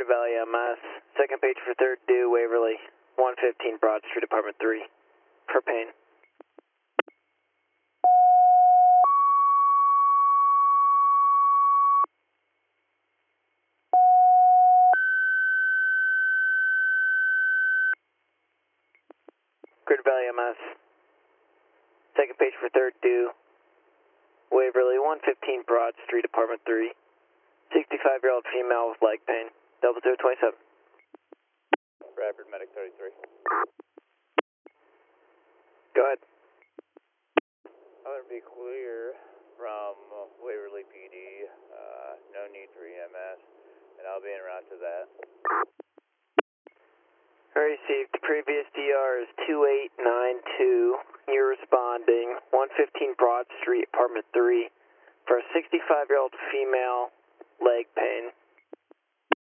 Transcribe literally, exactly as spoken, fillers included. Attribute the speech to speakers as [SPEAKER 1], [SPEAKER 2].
[SPEAKER 1] Crater Valley M S, second page for third due, Waverly, one fifteen Broad Street, Apartment three, for pain. Crater Valley M S, second page for third due, Waverly, one fifteen Broad Street, Apartment three, sixty-five-year-old female with leg pain, double zero twenty-seven.
[SPEAKER 2] Bradford, Medic thirty-three.
[SPEAKER 1] Go ahead.
[SPEAKER 2] I'm going to be clear from Waverly P D, uh, no need for E M S, and I'll be en route to that.
[SPEAKER 1] I received previous D R is two eight nine two. You're responding one fifteen Broad Street, Apartment three, for a sixty-five-year-old female leg pain.